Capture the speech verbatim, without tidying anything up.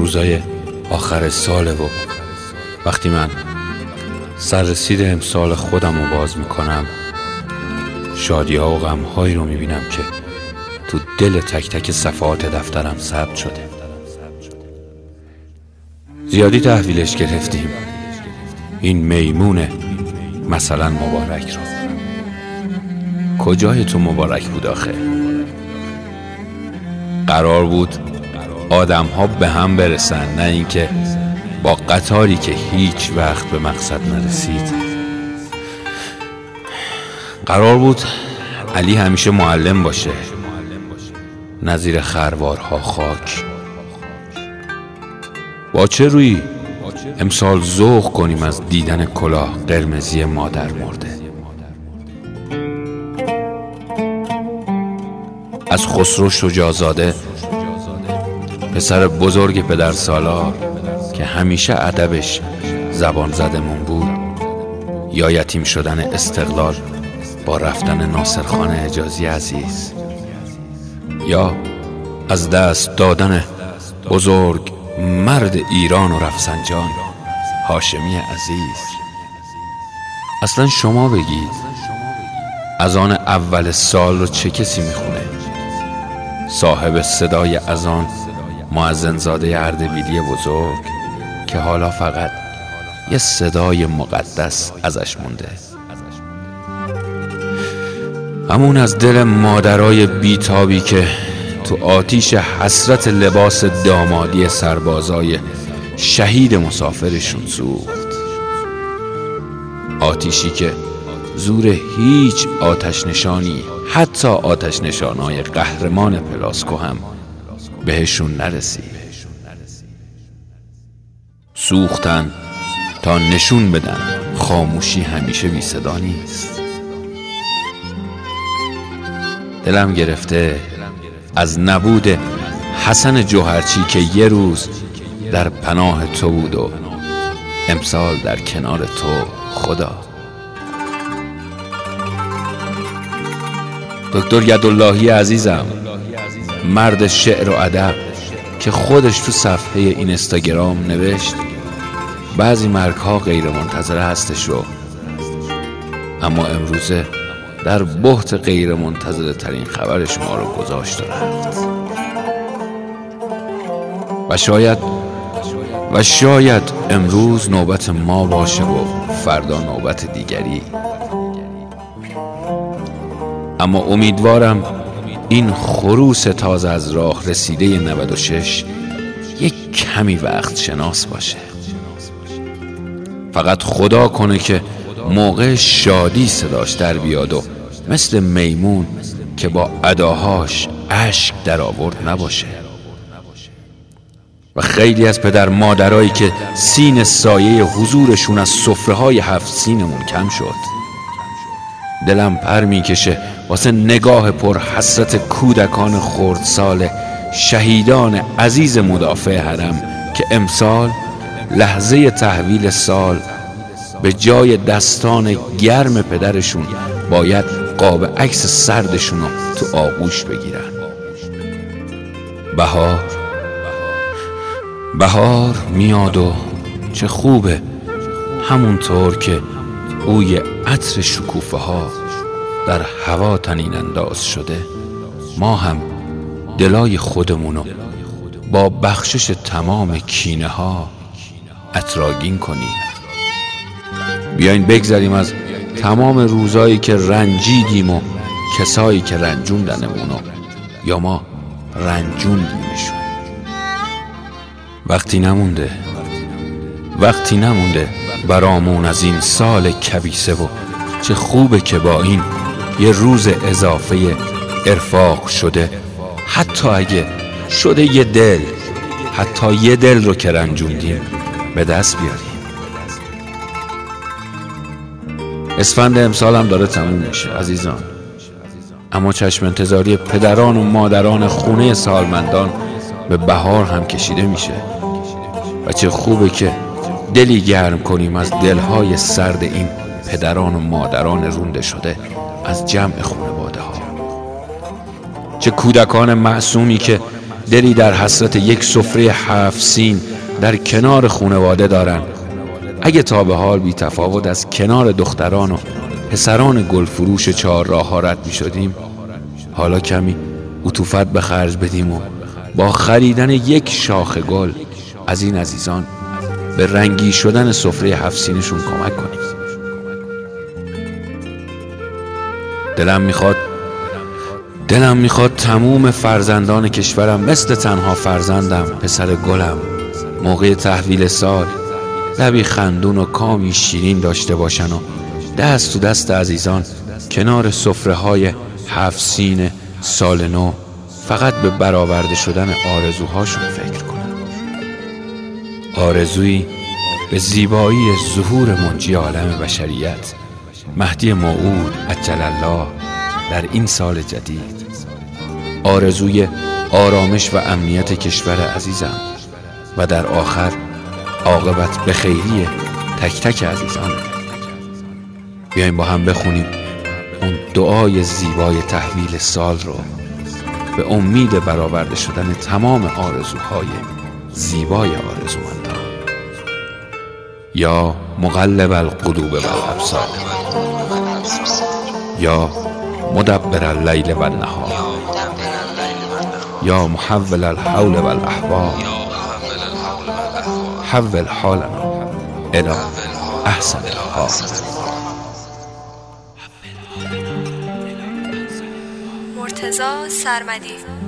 روزای آخر ساله و وقتی من سررسید امسال خودم رو باز میکنم شادی ها و غم هایی رو میبینم که تو دل تک تک صفحات دفترم ثبت شده. زیادی تحویلش گرفتیم این میمون مثلا مبارک رو. کجای تو مبارک بود آخه؟ قرار بود آدم ها به هم برسن، نه اینکه با قطاری که هیچ وقت به مقصد نرسید. قرار بود علی همیشه معلم باشه، نظیر خروارها خاک. با چه روی امسال ذوق کنیم از دیدن کلاه قرمزی مادر مرده؟ از خسرو شجاع‌زاده، پسر بزرگ پدر سالار که همیشه ادبش زبان زدمون بود، یا یتیم شدن استقلال با رفتن ناصرخان حجازی عزیز، یا از دست دادن بزرگ مرد ایران و رفسنجان هاشمی عزیز. اصلا شما بگید اذان اول سال رو چه کسی میخونه؟ صاحب صدای اذان مؤذنزاده اردبیلی بزرگ که حالا فقط یه صدای مقدس ازش مونده. همون از دل مادرای بیتابی که تو آتیش حسرت لباس دامادی سربازای شهید مسافرشون سوخت. آتیشی که زور هیچ آتش نشانی، حتی آتش نشانای قهرمان پلاسکو هم بهشون نرسید. سوختن تا نشون بدن خاموشی همیشه بی صدا نیست. دلم گرفته از نبود حسن جوهرچی که یه روز در پناه تو بود و امسال در کنار تو. خدا. دکتر یداللهی عزیزم، مرد شعر و ادب که خودش تو صفحه این اینستاگرام نوشت بعضی مرگ ها غیر منتظره هستش رو، اما امروزه در بحت غیر منتظره ترین خبرش ما رو گذاشت و رفت. و شاید و شاید امروز نوبت ما باشه و فردا نوبت دیگری. اما امیدوارم این خروس تازه از راه رسیده نود و شش یک کمی وقت شناس باشه. فقط خدا کنه که موقع شادی صداش در بیاد و مثل میمون که با اداهاش اشک در آورد نباشه. و خیلی از پدر مادرایی که سین سایه حضورشون از سفره‌های هفت سینمون کم شد. دلم پر میکشه واسه نگاه پر حسرت کودکان خردسال شهیدان عزیز مدافع حرم که امسال لحظه تحویل سال به جای دستان گرم پدرشون باید قاب عکس سردشون رو تو آغوش بگیرن. بهار بهار میاد و چه خوبه، همونطور که بوی عطر شکوفه ها در هوا طنین انداز شده، ما هم دلای خودمونو با بخشش تمام کینه ها عطرآگین کنیم. بیاین بگذریم از تمام روزایی که رنجیدیم و کسایی که رنجوندنمونو یا ما رنجوندیمشون. وقتی نمونده وقتی نمونده برامون از این سال کبیسه و چه خوبه که با این یه روز اضافه ارفاق شده، حتی اگه شده یه دل، حتی یه دل رو که رنجوندیم به دست بیاریم. اسفند امسال هم داره تموم میشه عزیزان، اما چشم انتظاری پدران و مادران خونه سالمندان به بهار هم کشیده میشه. و چه خوبه که دلی گرم کنیم از دلهای سرد این پدران و مادران رونده شده از جمع خانواده ها. چه کودکان معصومی که دلی در حسرت یک سفره هفت سین در کنار خانواده دارن. اگه تا به حال بی تفاوت از کنار دختران و پسران گلفروش چهار راه ها رد می شدیم، حالا کمی عطوفت به خرج بدیم و با خریدن یک شاخ گل از این عزیزان به رنگی شدن سفره هفت سینشون کمک کنیم. دلم میخواد دلم میخواد تموم فرزندان کشورم مثل تنها فرزندم پسر گلم موقع تحویل سال لبی خندون و کامی شیرین داشته باشن و دست تو دست عزیزان کنار سفره های هفت سین سال نو فقط به برآورده شدن آرزوهاشون فکر کنن. آرزویی به زیبایی ظهور منجی عالم بشریت مهدی موعود عجل الله در این سال جدید. آرزوی آرامش و امنیت کشور عزیزم و در آخر عاقبت به خیری تک تک عزیزان. بیایم با هم بخونیم اون دعای زیبای تحویل سال رو به امید برآورده شدن تمام آرزوهای زیبای آرزومندان. یا مقلب القلوب والابصار، یا مدبر اللیل والنهار، یا محول الحول والاحوال، حول حالنا الی احسن الحال. مرتضی سرمدی.